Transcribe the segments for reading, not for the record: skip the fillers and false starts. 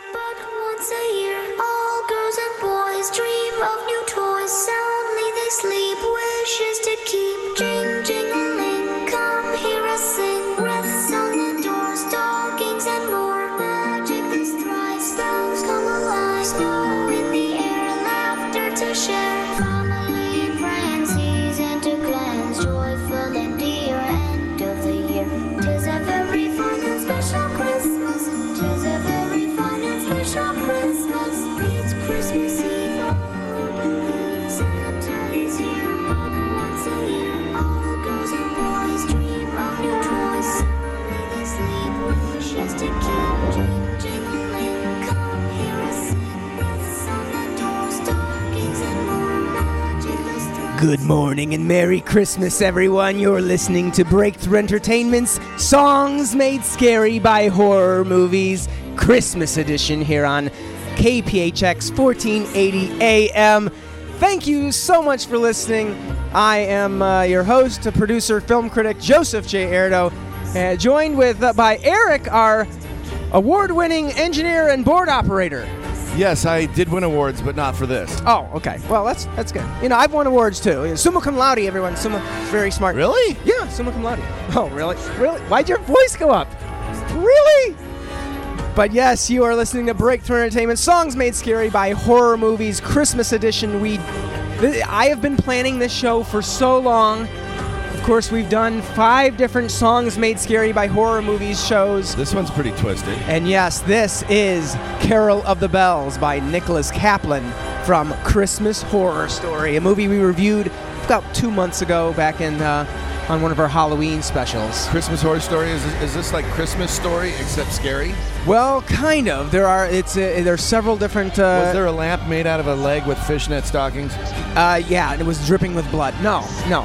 but once a year, all girls and boys dream of new toys. Soundly they sleep, wishes to keep. Jing, jingling, come hear us sing. Wreaths on the doors, stockings and more. Magic this thrice, spells come alive. Snow in the air, laughter to share. Family and friends, season to cleanse. Joyful and dear, end of the year. 'Tis a very fun and special Christmas. 'Tis a very fun and special Christmas. It's Christmas Eve. Santa is here, but once a year, all girls and boys dream of new toys. Soundly they sleep, wishes to keep. Jing, jingling, come hear us sing. Wreaths on the doors, stockings and more. Magic is thrice. Good morning and Merry Christmas, everyone. You're listening to Breakthrough Entertainment's Songs Made Scary by Horror Movies, Christmas edition here on KPHX 1480 AM. Thank you so much for listening. I am your host, producer, film critic, Joseph J. Erdo, joined by Eric, our award-winning engineer and board operator. Yes, I did win awards, but not for this. Oh, okay. Well, that's good. You know, I've won awards too. Summa cum laude, everyone. Summa, very smart. Really? Yeah, summa cum laude. Oh, really? Really? Why'd your voice go up? Really? But yes, you are listening to Breakthrough Entertainment, Songs Made Scary by Horror Movies, Christmas edition. I have been planning this show for so long. Of course, we've done 5 different Songs Made Scary by Horror Movies shows. This one's pretty twisted. And yes, this is Carol of the Bells by Nicholas Kaplan from Christmas Horror Story, a movie we reviewed about 2 months ago back in on one of our Halloween specials. Christmas Horror Story, is this like Christmas Story except scary? Well, kind of. There's several different. Was there a lamp made out of a leg with fishnet stockings? Yeah, and it was dripping with blood. No.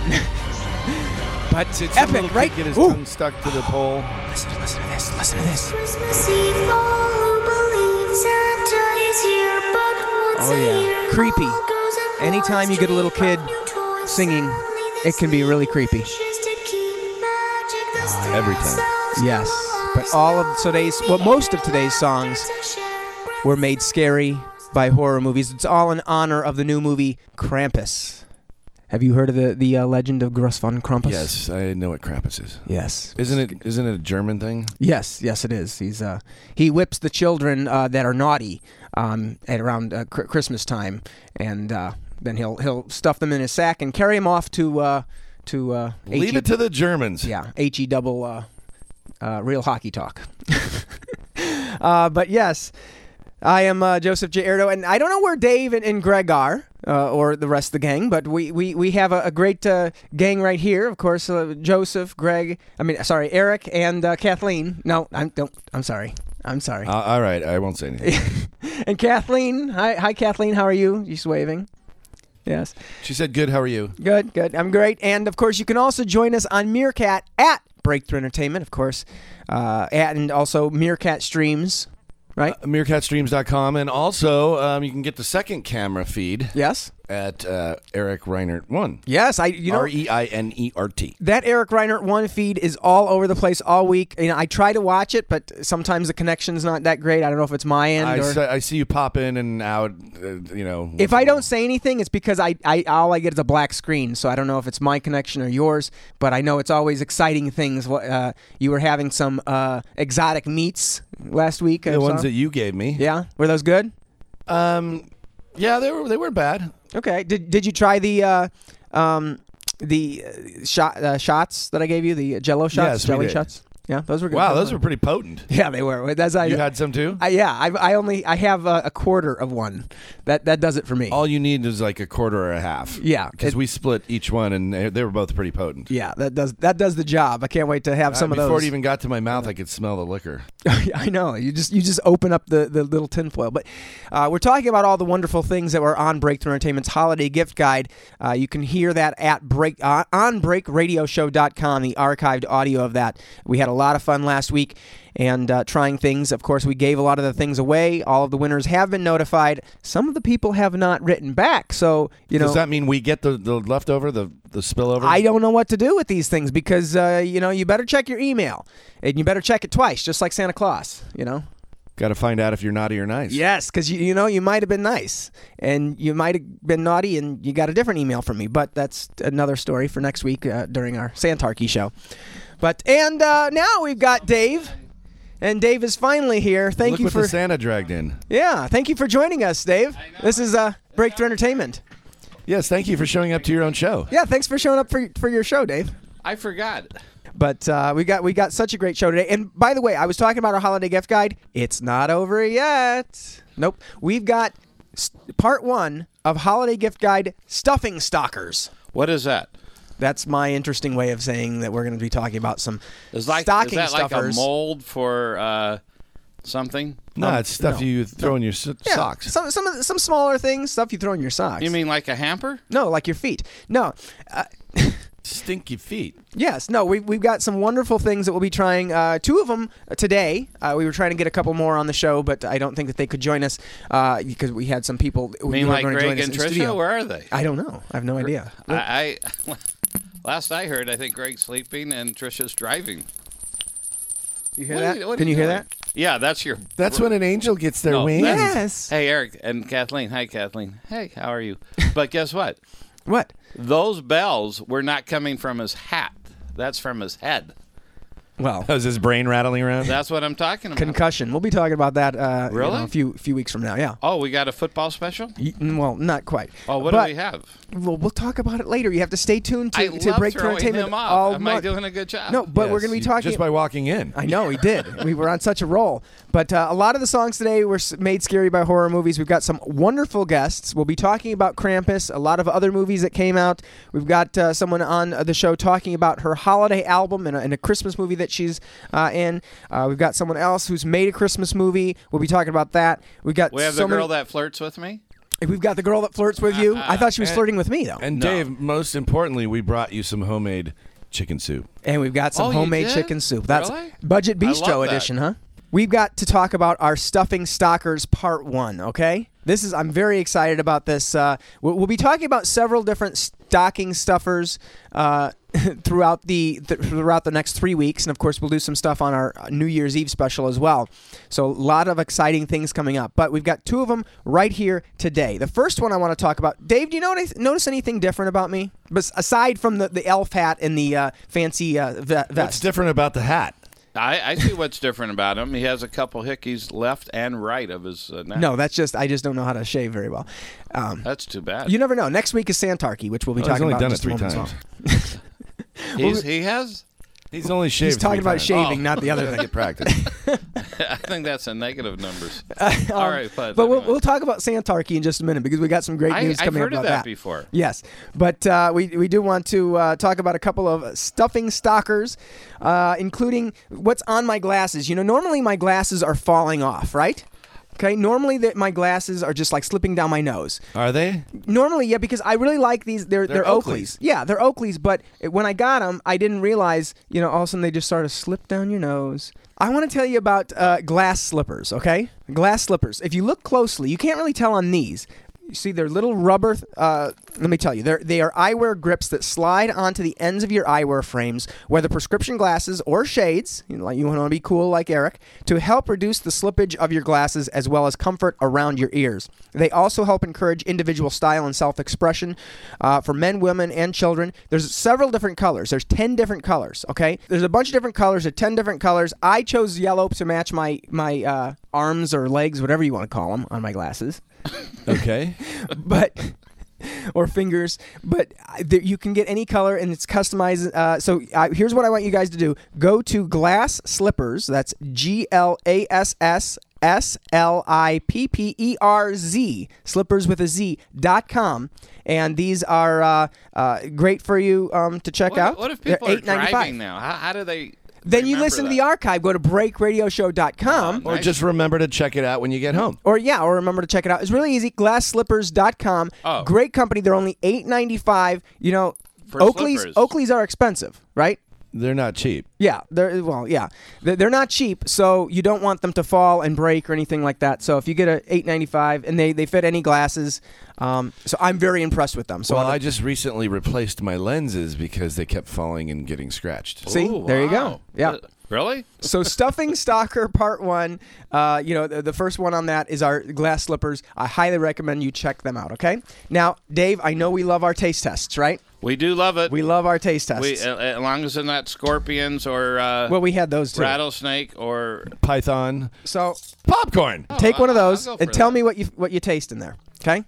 But Did some epic, little right? kid get his Ooh. tongue stuck to the pole? Listen to this. Listen to this. Christmas Eve, all who believe Santa is here, but once Oh, a yeah. year, Creepy. all girls and boys Anytime you get a little dream kid of new toys. singing, Soundly they it can be sleep, really creepy. wishes to keep. Magic this Every thrice, time. spells Yes, come but alive. most of today's songs were made scary by horror movies. It's all in honor of the new movie Krampus. Have you heard of the legend of Gross von Krampus? Yes, I know what Krampus is. Yes. Isn't it a German thing? Yes, it is. He whips the children that are naughty at around Christmas time, and then he'll stuff them in his sack and carry them off to Leave it to the Germans. Yeah, HE double real hockey talk. But yes, I am Joseph J. Erdo, and I don't know where Dave and Greg are, or the rest of the gang, but we have a great gang right here. Of course, Joseph, Eric, and Kathleen. No, I'm sorry. All right, I won't say anything. And Kathleen, hi Kathleen, how are you? She's waving. Yes. She said, good, how are you? Good. I'm great. And, of course, you can also join us on Meerkat at Breakthrough Entertainment, of course, and also Meerkat Streams, right? MeerkatStreams.com. And also, you can get the second camera feed Yes. at Eric Reinert 1. Yes. REINERT. That Eric Reinert 1 feed is all over the place all week. I try to watch it, but sometimes the connection's not that great. I don't know if it's my end I see you pop in and out, If I don't say anything, it's because all I get is a black screen, so I don't know if it's my connection or yours, but I know it's always exciting things. You were having some exotic meats last week. The ones that you gave me. Yeah? Were those good? Yeah, they weren't bad. Okay. Did you try the shots that I gave you, the Jello shots, Yes, we jelly did. shots? Yeah, those were good. Wow, those were pretty potent. Yeah, they were. You had some too? I have a quarter of one. That does it for me. All you need is like a quarter or a half. Yeah, because we split each one, and they were both pretty potent. Yeah, that does the job. I can't wait to have some of those. Before it even got to my mouth, I could smell the liquor. I know. You just open up the little tinfoil. But we're talking about all the wonderful things that were on Breakthrough Entertainment's holiday gift guide. You can hear that at on breakradioshow.com, the archived audio of that. We had a lot of fun last week and trying things. Of course, we gave a lot of the things away. All of the winners have been notified. Some of the people have not written back. So, Does that mean we get the leftover, the spillover? I don't know what to do with these things because, you better check your email. And you better check it twice, just like Santa Claus, Got to find out if you're naughty or nice. Yes, because you know you might have been nice, and you might have been naughty, and you got a different email from me. But that's another story for next week during our Santarchy show. And now we've got Dave, and Dave is finally here. Thank Look you what for the Santa dragged in. Yeah, thank you for joining us, Dave. This is Breakthrough Entertainment. Yes, thank you for showing up to your own show. Yeah, thanks for showing up for your show, Dave. I forgot. But we got such a great show today. And by the way, I was talking about our holiday gift guide. It's not over yet. Nope. We've got part 1 of holiday gift guide stuffing stockers. What is that? That's my interesting way of saying that we're going to be talking about some stocking is that stuffers. like a mold for something? No, it's stuff you throw in your socks. Some smaller things, stuff you throw in your socks. You mean like a hamper? No, like your feet. No. Stinky feet. Yes. No, we've got some wonderful things that we'll be trying. 2 of them today. We were trying to get a couple more on the show, but I don't think that they could join us because we had some people who mean were like going to join Greg us and in the Trisha? studio. Where are they? I don't know. I have no idea. I last I heard, I think Greg's sleeping and Trisha's driving. You hear What that? are you- what are Can you you hear doing? that? Yeah, that's your. That's when an angel gets their No, wings. that's- Yes. Hey, Eric and Kathleen. Hi, Kathleen. Hey, how are you? But guess what? What? Those bells were not coming from his hat. That's from his head. Well, Is his brain rattling around? That's what I'm talking about. concussion. We'll be talking about that Really? a few weeks from now. Yeah. Oh, we got a football special? Well, not quite. Oh, what But do we have? We'll talk about it later. You have to stay tuned I to love Breakthrough throwing Entertainment him off. all Am I month. doing a good job? No, but we're Yes, going to be you- talking just by walking in. I know, we did. We were on such a roll. But a lot of the songs today were made scary by horror movies. We've got some wonderful guests. We'll be talking about Krampus, a lot of other movies that came out. We've got someone on the show talking about her holiday album and a Christmas movie that she's in. We've got someone else who's made a Christmas movie. We'll be talking about that. We have the girl that flirts with me? We've got the girl that flirts with you. I thought she was flirting with me, though. And No. Dave, most importantly, we brought you some homemade chicken soup. And we've got some Oh, you homemade did? chicken soup. That's Really? Budget I Bistro love that. edition, huh? We've got to talk about our stuffing stockers part 1, okay? I'm very excited about this. We'll be talking about several different stocking stuffers throughout the next 3 weeks, and of course we'll do some stuff on our New Year's Eve special as well. So a lot of exciting things coming up, but we've got 2 of them right here today. The first one I want to talk about, Dave, do you notice anything different about me? But aside from the elf hat and the fancy vest. What's different about the hat? I see what's different about him. He has a couple hickeys left and right of his neck. No, I just don't know how to shave very well. That's too bad. You never know. Next week is Santarchy, which we'll be He's talking only about done in it just a 3 moment times. as well. He has? He's only shaved. He's talking 3 about times. shaving, Oh. not the other thing. Get practice. I think that's a negative numbers. All right, but But anyway. we'll talk about Santarchy in just a minute because we got some great news I've coming heard up of about that before. Yes, but we do want to talk about a couple of stuffing stockers, including what's on my glasses. You know, normally my glasses are falling off, right? Okay, normally my glasses are just like slipping down my nose. Are they? Normally, yeah, because I really like these. They're Oakleys. Yeah, they're Oakleys, but when I got them, I didn't realize, all of a sudden they just sort of slip down your nose. I want to tell you about glass slippers, okay? Glass slippers. If you look closely, you can't really tell on these. You see, they're little rubber. Let me tell you, they are eyewear grips that slide onto the ends of your eyewear frames, whether prescription glasses or shades. You want to be cool like Eric, to help reduce the slippage of your glasses as well as comfort around your ears. They also help encourage individual style and self-expression for men, women, and children. There's several different colors. There's 10 different colors. Okay, there's a bunch of different colors. There's 10 different colors. I chose yellow to match my arms or legs, whatever you want to call them, on my glasses. Okay. But or fingers, but you can get any color and it's customized. So here's what I want you guys to do. Go to Glass Slippers. That's GlassSlipperz, slippers with a Z.com. And these are great for you to check out. What if people are They're $8.95. driving now? How do they Then you remember listen to that? the archive. Go to breakradioshow.com. Or just remember to check it out when you get home. Or remember to check it out. It's really easy. Glassslippers.com. Oh. Great company. They're only $8.95. For slippers. Oakleys are expensive, right? They're not cheap. Yeah, they're not cheap, so you don't want them to fall and break or anything like that. So if you get a $8.95 and they fit any glasses, so I'm very impressed with them. So Well, I just recently replaced my lenses because they kept falling and getting scratched. see, Ooh, there you go. wow. Yeah. Really? So Stuffing Stalker Part 1, the first one on that is our glass slippers. I highly recommend you check them out, okay? Now, Dave, I know we love our taste tests, right? We do love it. We love our taste tests. As long as it's not scorpions or well, we had those too. rattlesnake or Python. So Popcorn. take one of those I'll go and for tell that. me what you taste in there, okay?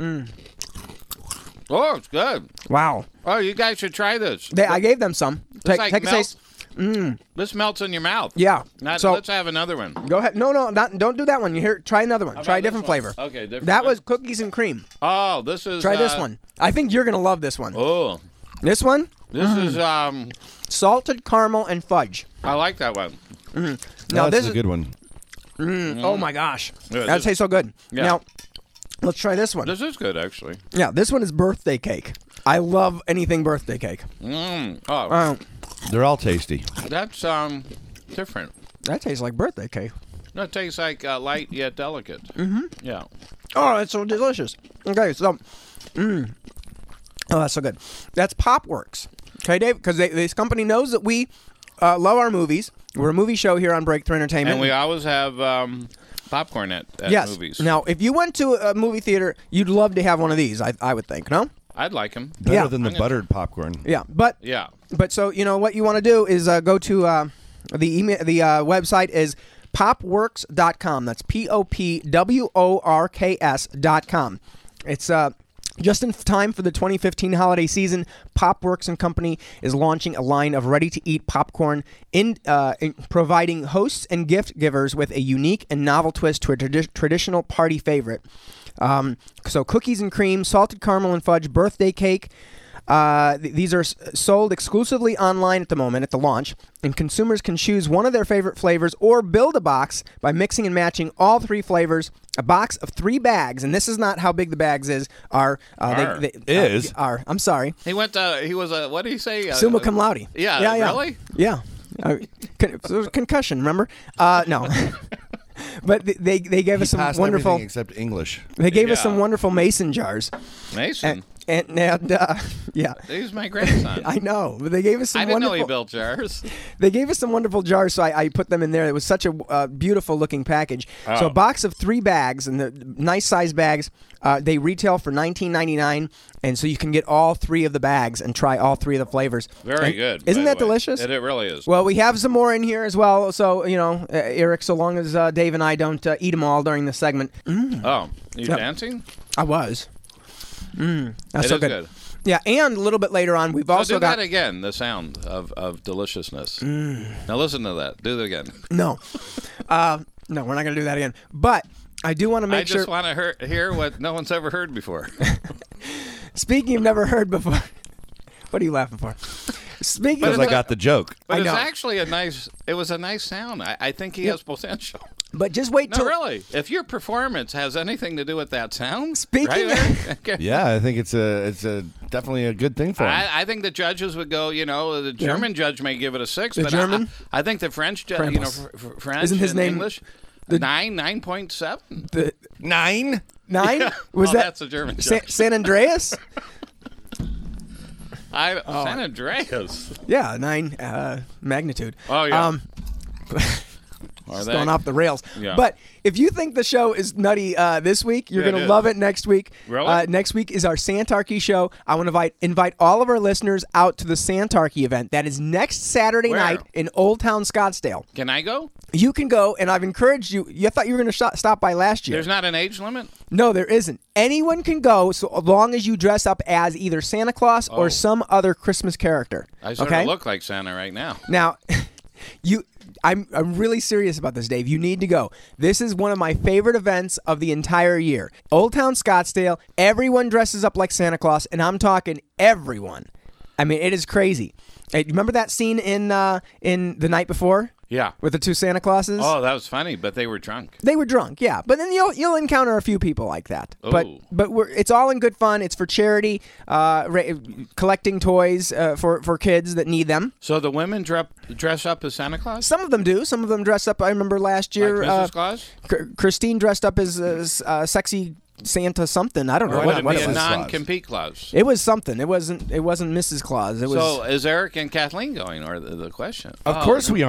oh, it's good. Wow. Oh, you guys should try this. I gave them some. It's Take a taste. This melts in your mouth. Yeah. So let's have another one. go ahead. No, don't do that one. You hear? Try another one. How Try a about different this one? flavor. Okay, different. That was cookies and cream. Oh, this is. Try this one. I think you're gonna love this one. Oh, This one, this is. salted caramel and fudge. I like that one. Now That's this a good one. Oh my gosh, Yeah, that this- tastes so good. Yeah. Now, let's try this one. This is good, actually. Yeah, this one is birthday cake. I love anything birthday cake. Oh, They're all tasty. that's different. That tastes like birthday cake. That tastes like light yet delicate. Mm-hmm. Yeah. Oh, it's so delicious. Okay, so, oh, that's so good. That's Popworks. Okay, Dave, because this company knows that we love our movies. We're a movie show here on Breakthrough Entertainment. And we always have popcorn at yes. movies. Now, if you went to a movie theater, you'd love to have one of these. I would think, no? I'd like them. Better Yeah. than the buttered popcorn. Yeah, but Yeah. so what you want to do is go to the website is popworks.com. That's popworks.com. It's just in time for the 2015 holiday season. Popworks and Company is launching a line of ready-to-eat popcorn in providing hosts and gift givers with a unique and novel twist to a traditional party favorite. So cookies and cream, salted caramel and fudge, birthday cake. These are sold exclusively online at the moment at the launch, and consumers can choose one of their favorite flavors or build a box by mixing and matching all three flavors. A box of 3 bags, and this is not how big the bags are. Are. I'm sorry. He went to. He was a. What did he say? Summa cum laude. Yeah. Really? Yeah. It was a concussion, remember? No. But they gave us some Passed wonderful. everything except English. They gave us Yeah. some wonderful mason jars. Mason. And yeah. He's my grandson. I know, but they gave us some I didn't know wonderful. he built jars. They gave us some wonderful jars, so I put them in there. It was such a beautiful looking package. So a box of 3 bags, and the nice size bags, they retail for $19.99, and so you can get all 3 of the bags and try all 3 of the flavors. Very And good. Isn't by that the way. delicious? It really is. Well, we have some more in here as well. So Eric, so long as Dave and I don't eat them all during the segment. Oh, you Yep. dancing? I was. That's It so is good. Yeah, and a little bit later on, we've So also do got that again. The sound of deliciousness. Now listen to that. Do that again. no, no, we're not going to do that again. But I do want to I make just sure. want to hear what no one's ever heard before. Speaking you've never heard before. What are you laughing for? Speaking Because of, I got the joke. But I it's know. actually it was a nice sound. I think he has potential. but just wait No, till. really. If your performance has anything to do with that sound, Speaking right there, okay. Yeah, I think it's a definitely a good thing for him. I think the judges would go. The German judge may give it a 6, The but German? I think the French judge, Krampus. French Isn't his and name English, the- 9.7. The 9? 9 Yeah. was Oh, that that's a German judge. San Andreas? San Andreas. Yeah, 9 magnitude. Oh, yeah. Are It's they? going off the rails. Yeah. But if you think the show is nutty this week, you're Yeah, going it to is. love it next week. Really? Next week is our Santarchy show. I want to invite all of our listeners out to the Santarchy event. That is next Saturday Where? night in Old Town Scottsdale. Can I go? You can go, and I've encouraged you. You thought you were going to stop by last year. There's not an age limit? No, there isn't. Anyone can go so long as you dress up as either Santa Claus Oh. or some other Christmas character. I sort okay? of look like Santa right now. Now, I'm really serious about this, Dave. You need to go. This is one of my favorite events of the entire year. Old Town Scottsdale. Everyone dresses up like Santa Claus, and I'm talking everyone. I mean, it is crazy. Hey, remember that scene in The Night Before? Yeah. With the 2 Santa Clauses? Oh, that was funny, but they were drunk. They were drunk, yeah. But then you'll encounter a few people like that. Oh. But it's all in good fun. It's for charity, collecting toys for kids that need them. So the women dress up as Santa Claus? Some of them do. Some of them dress up. I remember last year, Like Mrs. Claus? Christine dressed up as sexy Santa something. I don't know Or would what it be it a was. non-compete Claus? It was something. It wasn't Mrs. Claus. It was. So is Eric and Kathleen going, or the question? Of course we aren't.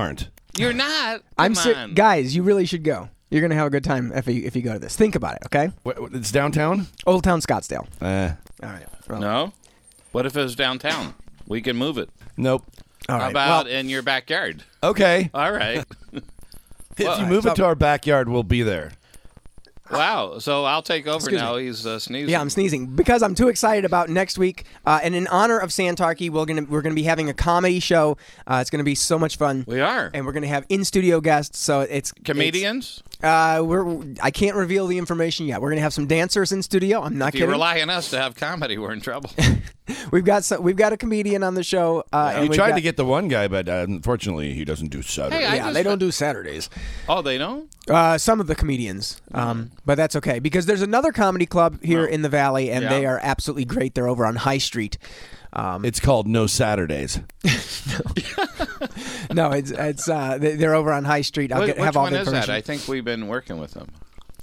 You're not. I'm Come on. guys. You really should go. You're gonna have a good time if you go to this. Think about it, okay? It's downtown? Old Town Scottsdale. Uh, All right. Well, No. What if it was downtown? We can move it. nope. All How right. about well, in your backyard? Okay. All right. If you move it to our backyard, we'll be there. Wow. So I'll take over Excuse now. me. He's sneezing. yeah, I'm sneezing because I'm too excited about next week. And in honor of Santarchy, we're gonna be having a comedy show. It's gonna be so much fun. We are. And we're gonna have in studio guests. So it's Comedians? I can't reveal the information yet. We're gonna have some dancers in studio. I'm not If you kidding. rely on us to have comedy, we're in trouble. We've got a comedian on the show. And We we've tried got- to get the one guy, but unfortunately, he doesn't do Saturday. Hey, I Yeah, just- they don't do Saturdays. Oh, they don't? Some of the comedians, but that's okay because there's another comedy club here in the Valley, and Yeah. they are absolutely great. They're over on High Street. It's called No Saturdays. No, they're over on High Street. I'll Which have all one the is that? information. I think we've been working with them.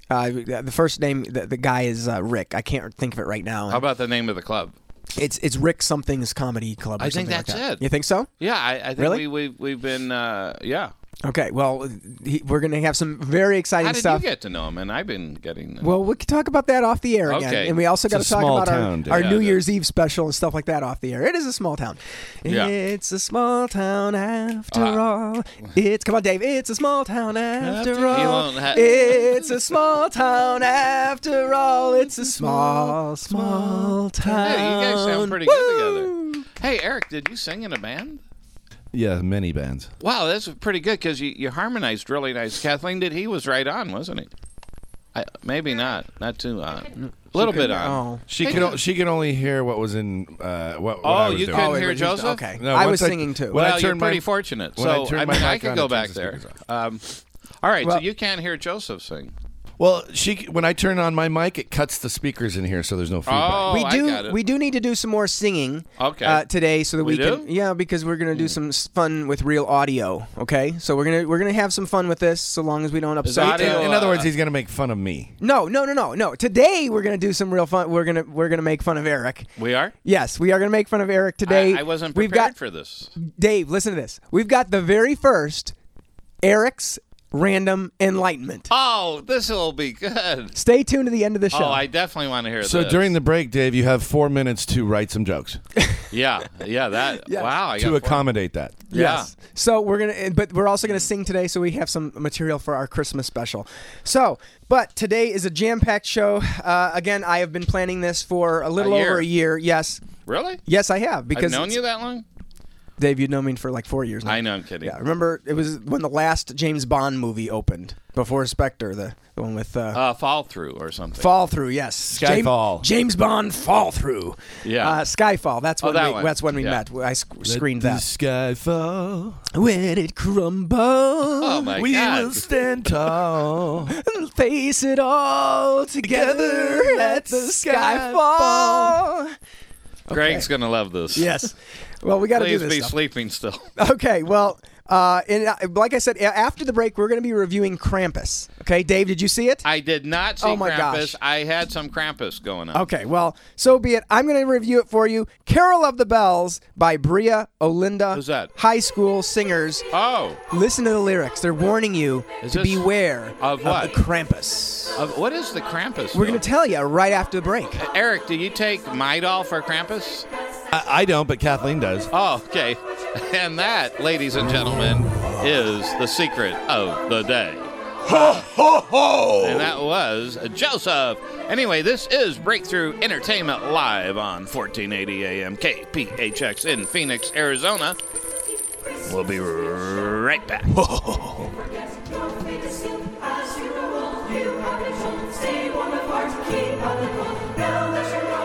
The first name, the guy is Rick. I can't think of it right now. How about the name of the club? It's Rick Something's Comedy Club. Or I think something like that's that. it. You think so? Yeah, I think Really? we've been, yeah. Okay. Well, we're going to have some very exciting How did stuff. you get to know him? And I've been getting. Well, we can talk about that off the air again. Okay. And we also got to It's a talk small about town, our yeah, New it Year's Eve special and stuff like that off the air. It is a small town. Yeah. It's a small town after all. Come on, Dave. It's a small town after You all. won't It's a small town after all. It's a small town. Hey, you guys sound pretty good together. Hey, Eric, did you sing in a band? Yeah, many bands. Wow, that's pretty good because you harmonized really nice. Kathleen did. He was right on, wasn't he? Maybe not too on. A little bit on. Oh. She could only hear what was in what Oh, I was you doing. couldn't it hear was just- Joseph? Okay. No, I once was singing too. when I Well, you're turned my- pretty fortunate. when I So turned my I mic could on, go it back turns the there. speakers All right, Well- so you can't hear Joseph sing. Well, when I turn on my mic, it cuts the speakers in here, so there's no feedback. Oh, we I got it. do need to do some more singing today so that We we can do? because we're going to do some fun with real audio, okay? So we're going to have some fun with this so long as we don't upset audio- In other words, he's going to make fun of me. No. Today we're going to do some real fun. We're going to make fun of Eric. We are? Yes, we are going to make fun of Eric today. I wasn't We've prepared got for this. Dave, listen to this. We've got the very first Eric's Random Enlightenment. Oh, this will be good. Stay tuned to the end of the show. Oh, I definitely want to hear So this. during the break, Dave, you have 4 minutes to write some jokes Yeah, that. Yes. Wow. I to got four. accommodate that. Yes. So but we're also going to sing today, so we have some material for our Christmas special. But today is a jam-packed show. Again, I have been planning this for a little year. over a year. Yes. Really? Yes, I have. Because I've known you that long? Dave, you've known me for like 4 years now. I know, I'm kidding. Yeah, remember it was when the last James Bond movie opened before Spectre, the one with Fall Through or something. Fall Through. Yes, Skyfall. James Bond Fall Through. Yeah. Skyfall. That's when that we, one. that's when we Yeah. met. I screened Let that. the sky fall. When it crumbles, Oh, my We God. will stand tall. face it all together at the skyfall. Greg's going to love this. Yes. Well, we got to do Please this be stuff. sleeping still. Okay. Well, like I said, after the break, we're going to be reviewing Krampus. Okay, Dave, did you see it? I did not see Oh, my Krampus. gosh. I had some Krampus going on. Okay, well, so be it. I'm going to review it for you. Carol of the Bells by Bria Olinda. Who's that? High school singers. Oh. Listen to the lyrics. They're warning you Is to this beware of what? the Krampus. What is the Krampus? We're going to tell you right after the break. Eric, do you take Midol for Krampus? I don't, but Kathleen does. Oh, okay. And that, ladies and gentlemen, is the secret of the day. Ho, ho, ho! And that was Joseph. Anyway, this is Breakthrough Entertainment Live on 1480 AM KPHX in Phoenix, Arizona. We'll be right back. Stay warm at heart, keep on the cold. Now that you're